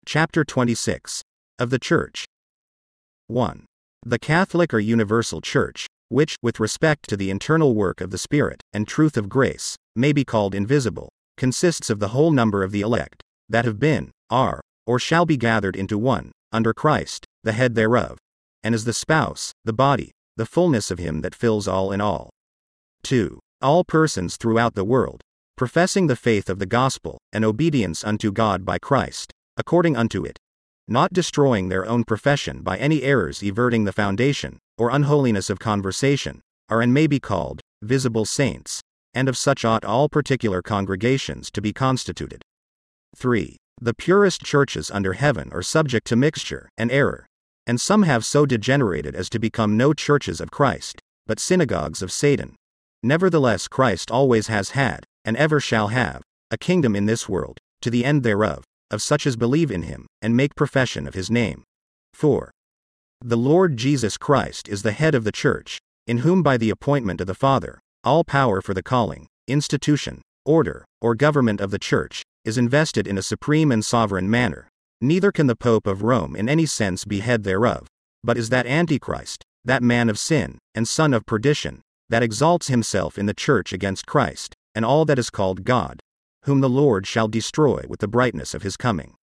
Chapter 26. Of the Church. 1. The Catholic or Universal Church, which, with respect to the internal work of the Spirit, and truth of grace, may be called invisible, consists of the whole number of the elect, that have been, are, or shall be gathered into one, under Christ, the head thereof, and is the spouse, the body, the fullness of him that fills all in all. 2. All persons throughout the world, professing the faith of the gospel, and obedience unto God by Christ, according unto it, not destroying their own profession by any errors everting the foundation, or unholiness of conversation, are and may be called visible saints, and of such ought all particular congregations to be constituted. 3. The purest churches under heaven are subject to mixture and error, and some have so degenerated as to become no churches of Christ, but synagogues of Satan. Nevertheless Christ always has had, and ever shall have, a kingdom in this world, to the end thereof, of such as believe in him, and make profession of his name. 4. The Lord Jesus Christ is the head of the church, in whom by the appointment of the Father, all power for the calling, institution, order, or government of the church, is invested in a supreme and sovereign manner. Neither can the Pope of Rome in any sense be head thereof, but is that Antichrist, that man of sin, and son of perdition, that exalts himself in the church against Christ, and all that is called God, whom the Lord shall destroy with the brightness of his coming.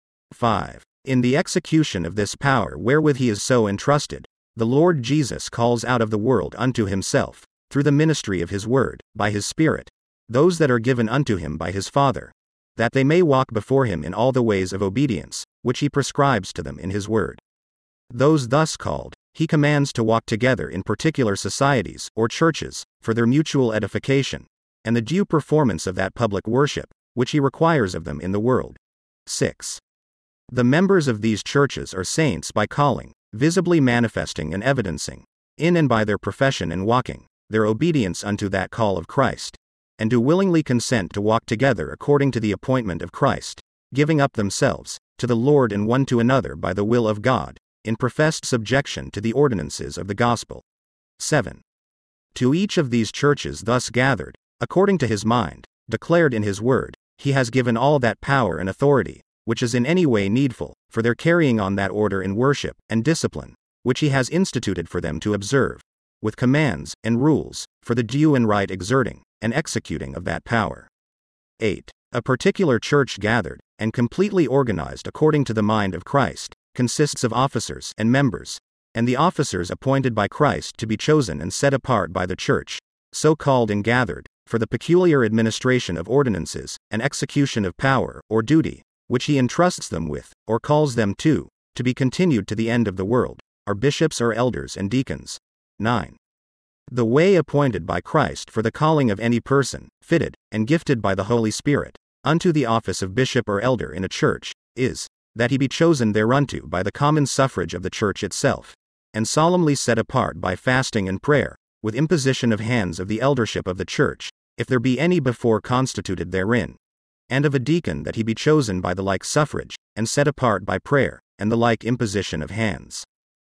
5. In the execution of this power wherewith he is so entrusted, the Lord Jesus calls out of the world unto himself, through the ministry of his word, by his Spirit, those that are given unto him by his Father, that they may walk before him in all the ways of obedience, which he prescribes to them in his word. Those thus called, he commands to walk together in particular societies, or churches, for their mutual edification, and the due performance of that public worship, which he requires of them in the world. 6. The members of these churches are saints by calling, visibly manifesting and evidencing, in and by their profession and walking, their obedience unto that call of Christ, and do willingly consent to walk together according to the appointment of Christ, giving up themselves, to the Lord and one to another by the will of God, in professed subjection to the ordinances of the gospel. 7. To each of these churches thus gathered, according to his mind, declared in his word, he has given all that power and authority, which is in any way needful, for their carrying on that order in worship and discipline, which he has instituted for them to observe, with commands and rules, for the due and right exerting and executing of that power. 8. A particular church gathered, and completely organized according to the mind of Christ, consists of officers and members, and the officers appointed by Christ to be chosen and set apart by the church, so called and gathered, for the peculiar administration of ordinances, and execution of power, or duty, which he entrusts them with, or calls them to be continued to the end of the world, are bishops or elders and deacons. 9. The way appointed by Christ for the calling of any person, fitted, and gifted by the Holy Spirit, unto the office of bishop or elder in a church, is, that he be chosen thereunto by the common suffrage of the church itself, and solemnly set apart by fasting and prayer, with imposition of hands of the eldership of the church, if there be any before constituted therein, and of a deacon that he be chosen by the like suffrage, and set apart by prayer, and the like imposition of hands.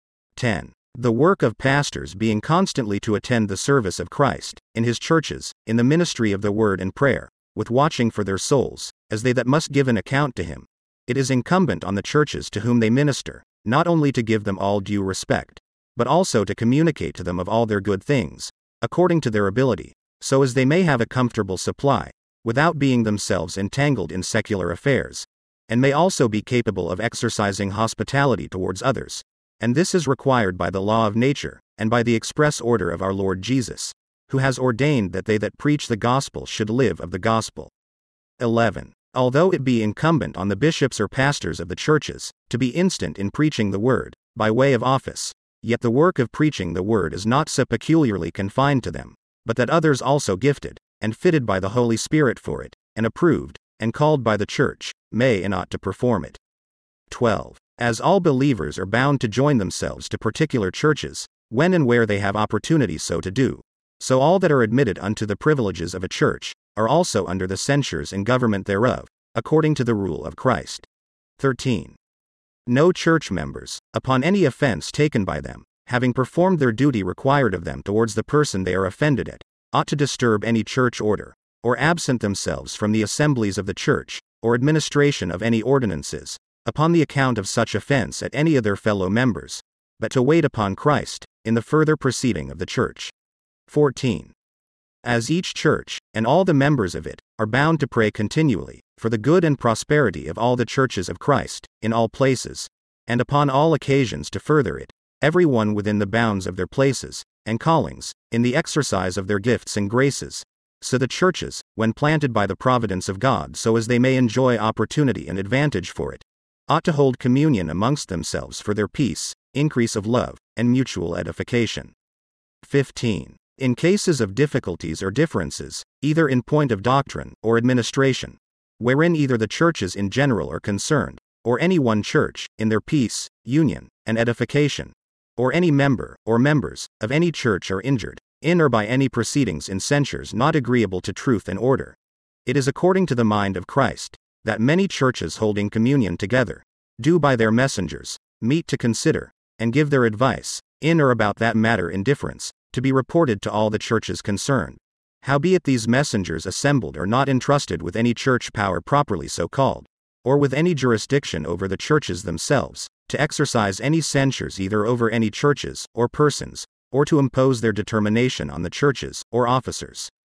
10. The work of pastors being constantly to attend the service of Christ, in his churches, in the ministry of the word and prayer, with watching for their souls, as they that must give an account to him. It is incumbent on the churches to whom they minister, not only to give them all due respect, but also to communicate to them of all their good things, according to their ability, so as they may have a comfortable supply, without being themselves entangled in secular affairs, and may also be capable of exercising hospitality towards others, and this is required by the law of nature, and by the express order of our Lord Jesus, who has ordained that they that preach the gospel should live of the gospel. 11. Although it be incumbent on the bishops or pastors of the churches, to be instant in preaching the word, by way of office, yet the work of preaching the word is not so peculiarly confined to them, but that others also gifted, and fitted by the Holy Spirit for it, and approved, and called by the church, may and ought to perform it. 12. As all believers are bound to join themselves to particular churches, when and where they have opportunity so to do, so all that are admitted unto the privileges of a church, are also under the censures and government thereof, according to the rule of Christ. 13. No church members, upon any offense taken by them, having performed their duty required of them towards the person they are offended at, ought to disturb any church order, or absent themselves from the assemblies of the church, or administration of any ordinances, upon the account of such offense at any of their fellow members, but to wait upon Christ, in the further proceeding of the church. 14. As each church, and all the members of it, are bound to pray continually, for the good and prosperity of all the churches of Christ, in all places, and upon all occasions to further it, every one within the bounds of their places, and callings, in the exercise of their gifts and graces, so the churches, when planted by the providence of God so as they may enjoy opportunity and advantage for it, ought to hold communion amongst themselves for their peace, increase of love, and mutual edification. 15. In cases of difficulties or differences, either in point of doctrine or administration, wherein either the churches in general are concerned, or any one church, in their peace, union, and edification, or any member, or members, of any church are injured, in or by any proceedings in censures not agreeable to truth and order, it is according to the mind of Christ, that many churches holding communion together, do by their messengers, meet to consider, and give their advice, in or about that matter in difference, to be reported to all the churches concerned. Howbeit these messengers assembled are not entrusted with any church power properly so called, or with any jurisdiction over the churches themselves, to exercise any censures either over any churches, or persons, or to impose their determination on the churches, or officers.